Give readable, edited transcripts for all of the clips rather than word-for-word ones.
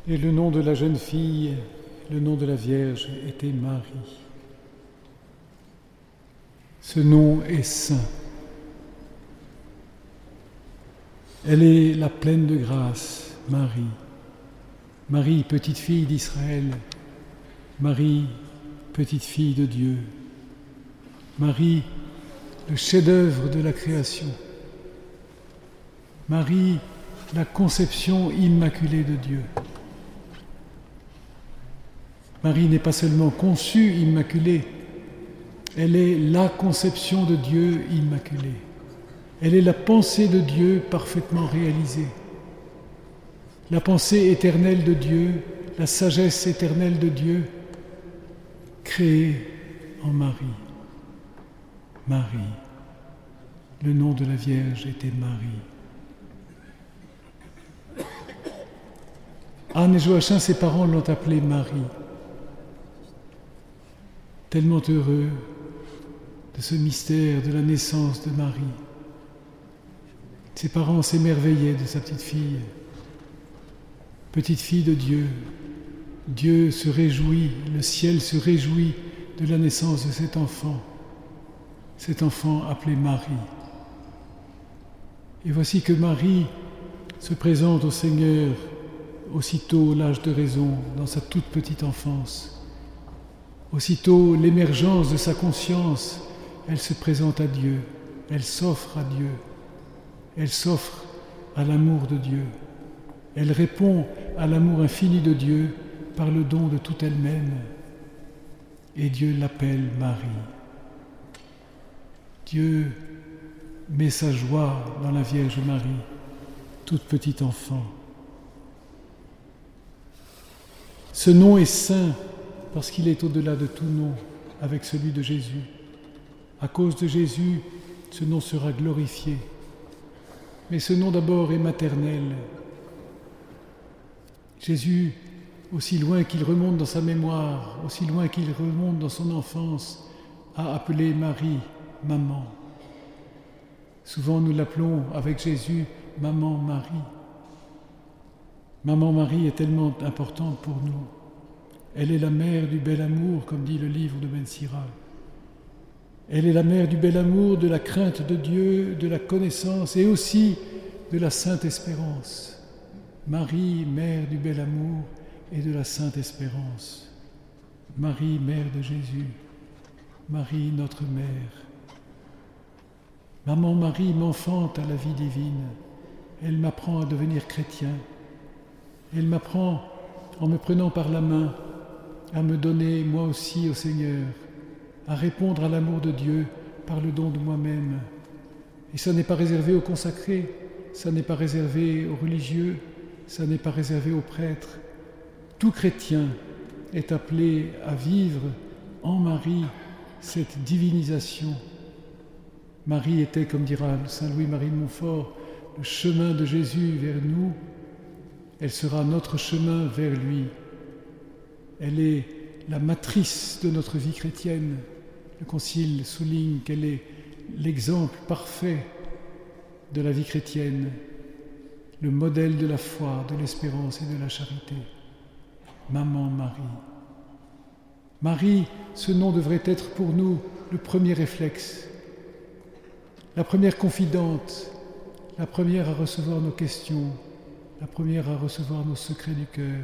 Et le nom de la jeune fille, le nom de la Vierge était Marie. Ce nom est saint. Elle est la pleine de grâce, Marie. Marie, petite fille d'Israël. Marie, petite fille de Dieu. Marie, le chef-d'œuvre de la création. Marie, la conception immaculée de Dieu. Marie n'est pas seulement conçue immaculée, elle est la conception de Dieu immaculée. Elle est la pensée de Dieu parfaitement réalisée. La pensée éternelle de Dieu, la sagesse éternelle de Dieu, créée en Marie. Marie. Le nom de la Vierge était Marie. Anne et Joachim, ses parents, l'ont appelée Marie. Tellement heureux de ce mystère de la naissance de Marie. Ses parents s'émerveillaient de sa petite fille de Dieu. Dieu se réjouit, le ciel se réjouit de la naissance de cet enfant appelé Marie. Et voici que Marie se présente au Seigneur aussitôt l'âge de raison, dans sa toute petite enfance. Aussitôt l'émergence de sa conscience, elle se présente à Dieu, elle s'offre à Dieu, elle s'offre à l'amour de Dieu. Elle répond à l'amour infini de Dieu par le don de toute elle-même. Et Dieu l'appelle Marie. Dieu met sa joie dans la Vierge Marie, toute petite enfant. Ce nom est saint parce qu'il est au-delà de tout nom avec celui de Jésus. À cause de Jésus, ce nom sera glorifié. Mais ce nom d'abord est maternel. Jésus, aussi loin qu'il remonte dans sa mémoire, aussi loin qu'il remonte dans son enfance, a appelé Marie maman. Souvent nous l'appelons avec Jésus maman Marie. Maman Marie est tellement importante pour nous. Elle est la mère du bel amour, comme dit le livre de Ben Sira. Elle est la mère du bel amour, de la crainte de Dieu, de la connaissance et aussi de la sainte espérance. Marie, mère du bel amour et de la sainte espérance. Marie, mère de Jésus. Marie, notre mère. Maman Marie m'enfante à la vie divine. Elle m'apprend à devenir chrétien. Elle m'apprend, en me prenant par la main, à me donner moi aussi au Seigneur, à répondre à l'amour de Dieu par le don de moi-même. Et ça n'est pas réservé aux consacrés, ça n'est pas réservé aux religieux, ça n'est pas réservé aux prêtres. Tout chrétien est appelé à vivre en Marie cette divinisation. Marie était, comme dira Saint Louis-Marie de Montfort, le chemin de Jésus vers nous. Elle sera notre chemin vers lui. Elle est la matrice de notre vie chrétienne. Le Concile souligne qu'elle est l'exemple parfait de la vie chrétienne, le modèle de la foi, de l'espérance et de la charité. Maman Marie. Marie, ce nom devrait être pour nous le premier réflexe, la première confidente, la première à recevoir nos questions, la première à recevoir nos secrets du cœur.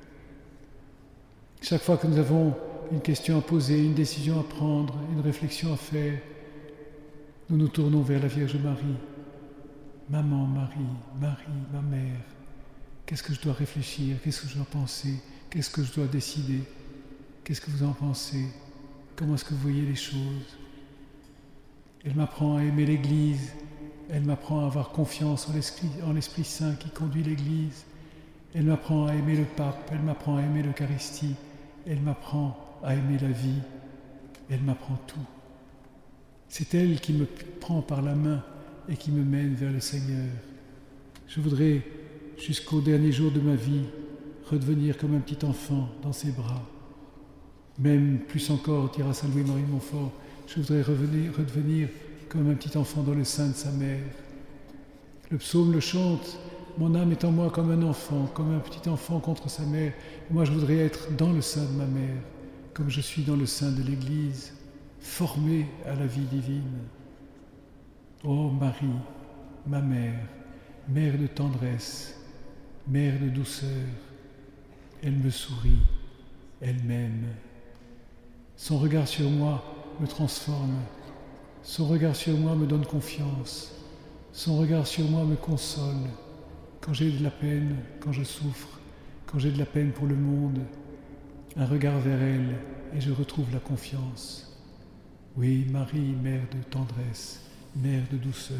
Chaque fois que nous avons une question à poser, une décision à prendre, une réflexion à faire, nous nous tournons vers la Vierge Marie. Maman Marie, Marie, ma mère, qu'est-ce que je dois réfléchir? Qu'est-ce que je dois penser? Qu'est-ce que je dois décider? Qu'est-ce que vous en pensez? Comment est-ce que vous voyez les choses? Elle m'apprend à aimer l'Église. Elle m'apprend à avoir confiance en l'Esprit Saint qui conduit l'Église. Elle m'apprend à aimer le pape. Elle m'apprend à aimer l'Eucharistie. Elle m'apprend à aimer la vie. Elle m'apprend tout. C'est elle qui me prend par la main et qui me mène vers le Seigneur. Je voudrais, jusqu'au dernier jour de ma vie, redevenir comme un petit enfant dans ses bras. Même plus encore, dira Saint Louis-Marie de Montfort, je voudrais redevenir comme un petit enfant dans le sein de sa mère. Le psaume le chante, Mon âme est en moi comme un enfant, comme un petit enfant contre sa mère. Moi, je voudrais être dans le sein de ma mère, comme je suis dans le sein de l'Église, formé à la vie divine. Ô Marie, ma mère, mère de tendresse, mère de douceur, elle me sourit, elle m'aime. Son regard sur moi me transforme, son regard sur moi me donne confiance, son regard sur moi me console. Quand j'ai de la peine, quand je souffre, quand j'ai de la peine pour le monde, un regard vers elle et je retrouve la confiance. Oui, Marie, mère de tendresse, mère de douceur.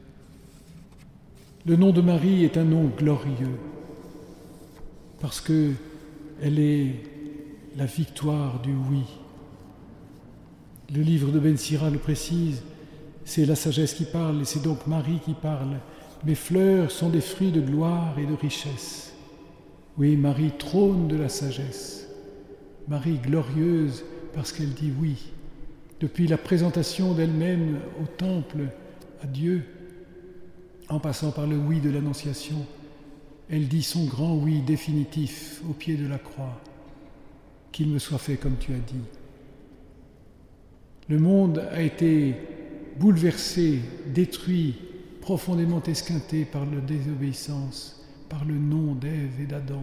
Le nom de Marie est un nom glorieux parce que elle est la victoire du oui. Le livre de Ben Sira le précise, c'est la sagesse qui parle et c'est donc Marie qui parle. Mes fleurs sont des fruits de gloire et de richesse. Oui, Marie trône de la sagesse. Marie glorieuse parce qu'elle dit oui. Depuis la présentation d'elle-même au temple à Dieu, en passant par le oui de l'Annonciation, elle dit son grand oui définitif au pied de la croix. Qu'il me soit fait comme tu as dit. Le monde a été bouleversé, détruit, profondément esquinté par la désobéissance, par le non d'Ève et d'Adam.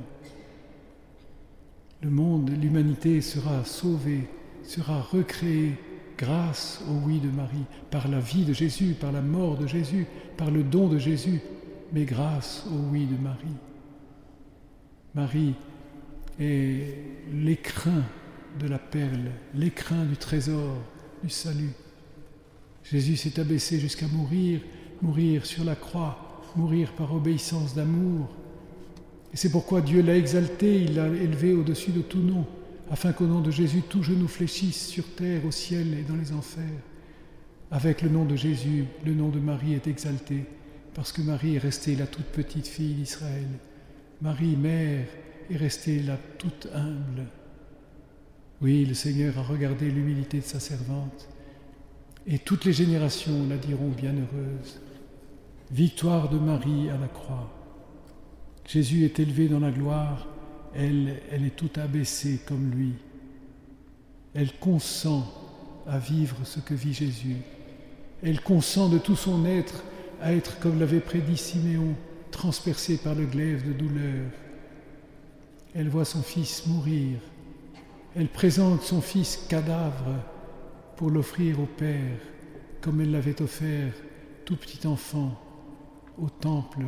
Le monde, l'humanité sera sauvée, sera recréée grâce au oui de Marie, par la vie de Jésus, par la mort de Jésus, par le don de Jésus, mais grâce au oui de Marie. Marie est l'écrin de la perle, l'écrin du trésor, du salut. Jésus s'est abaissé jusqu'à mourir sur la croix, mourir par obéissance d'amour. Et c'est pourquoi Dieu l'a exalté, il l'a élevé au-dessus de tout nom, afin qu'au nom de Jésus, tout genou fléchisse sur terre, au ciel et dans les enfers. Avec le nom de Jésus, le nom de Marie est exalté, parce que Marie est restée la toute petite fille d'Israël. Marie, mère, est restée la toute humble. Oui, le Seigneur a regardé l'humilité de sa servante, et toutes les générations la diront bienheureuse. Victoire de Marie à la croix. Jésus est élevé dans la gloire, elle est toute abaissée comme lui. Elle consent à vivre ce que vit Jésus. Elle consent de tout son être à être, comme l'avait prédit Siméon, transpercée par le glaive de douleur. Elle voit son fils mourir. Elle présente son fils cadavre pour l'offrir au Père, comme elle l'avait offert, tout petit enfant, au temple.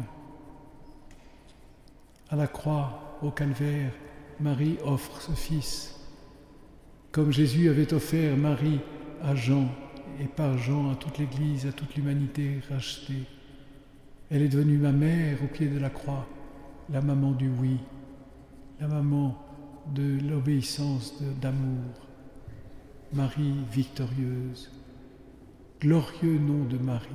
À la croix, au calvaire, Marie offre ce fils, comme Jésus avait offert Marie à Jean, et par Jean à toute l'Église, à toute l'humanité rachetée. Elle est devenue ma mère au pied de la croix, la maman du oui, la maman de l'obéissance, d'amour. Marie victorieuse, glorieux nom de Marie.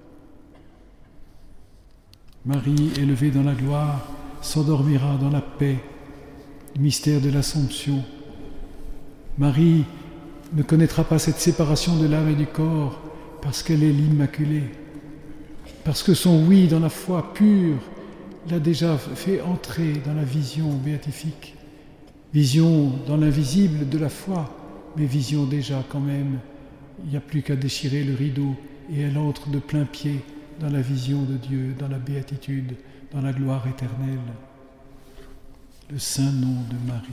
Marie, élevée dans la gloire, s'endormira dans la paix, mystère de l'Assomption. Marie ne connaîtra pas cette séparation de l'âme et du corps parce qu'elle est l'Immaculée, parce que son oui dans la foi pure l'a déjà fait entrer dans la vision béatifique, vision dans l'invisible de la foi, mais vision déjà quand même. Il n'y a plus qu'à déchirer le rideau et elle entre de plein pied dans la vision de Dieu, dans la béatitude, dans la gloire éternelle. Le saint nom de Marie.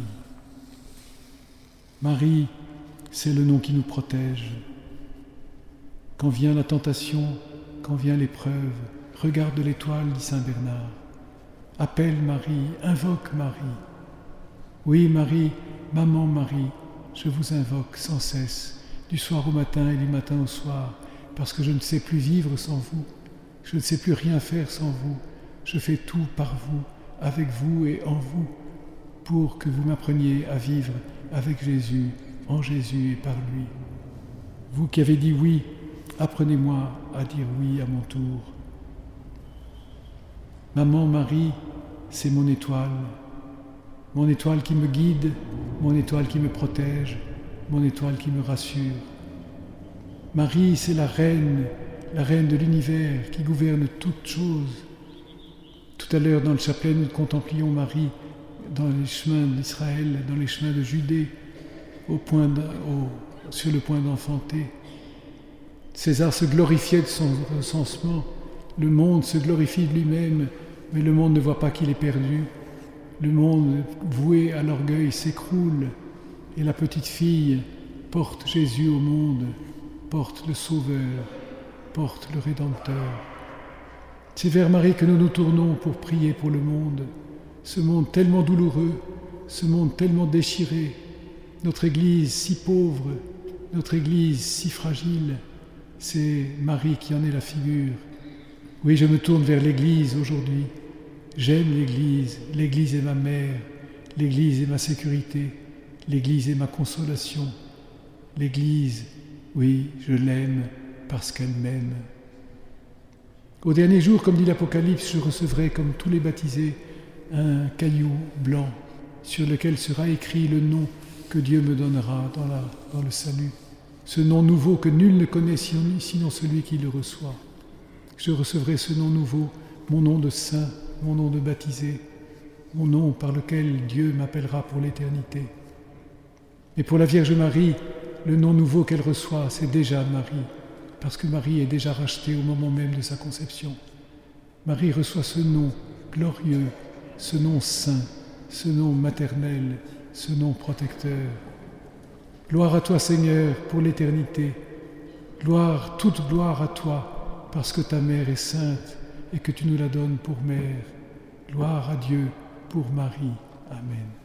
Marie, c'est le nom qui nous protège. Quand vient la tentation, quand vient l'épreuve, regarde l'étoile, dit saint Bernard. Appelle Marie, invoque Marie. Oui, Marie, maman Marie, je vous invoque sans cesse, du soir au matin et du matin au soir, parce que je ne sais plus vivre sans vous, je ne sais plus rien faire sans vous, je fais tout par vous, avec vous et en vous, pour que vous m'appreniez à vivre avec Jésus, en Jésus et par lui. Vous qui avez dit oui, apprenez-moi à dire oui à mon tour. Maman Marie, c'est mon étoile qui me guide, mon étoile qui me protège, mon étoile qui me rassure. Marie, c'est la reine de l'univers qui gouverne toutes choses. Tout Tout à l'heure, dans le chapelet, nous contemplions Marie dans les chemins d'Israël, dans les chemins de Judée, sur le point d'enfanter. César se glorifiait de son recensement. Le monde se glorifie de lui-même, mais le monde ne voit pas qu'il est perdu. Le monde voué à l'orgueil s'écroule, et la petite fille porte Jésus au monde, porte le Sauveur, porte le Rédempteur. C'est vers Marie que nous nous tournons pour prier pour le monde, ce monde tellement douloureux, ce monde tellement déchiré, notre Église si pauvre, notre Église si fragile. C'est Marie qui en est la figure. Oui, je me tourne vers l'Église aujourd'hui. J'aime l'Église. L'Église est ma mère. L'Église est ma sécurité. L'Église est ma consolation. L'Église, oui, je l'aime parce qu'elle m'aime. Au dernier jour, comme dit l'Apocalypse, je recevrai, comme tous les baptisés, un caillou blanc sur lequel sera écrit le nom que Dieu me donnera dans le salut. Ce nom nouveau que nul ne connaît sinon celui qui le reçoit. Je recevrai ce nom nouveau, mon nom de saint, mon nom de baptisé, mon nom par lequel Dieu m'appellera pour l'éternité. Et pour la Vierge Marie, le nom nouveau qu'elle reçoit, c'est déjà Marie, parce que Marie est déjà rachetée au moment même de sa conception. Marie reçoit ce nom glorieux, ce nom saint, ce nom maternel, ce nom protecteur. Gloire à toi, Seigneur, pour l'éternité. Toute gloire à toi, parce que ta mère est sainte et que tu nous la donnes pour mère. Gloire à Dieu pour Marie. Amen.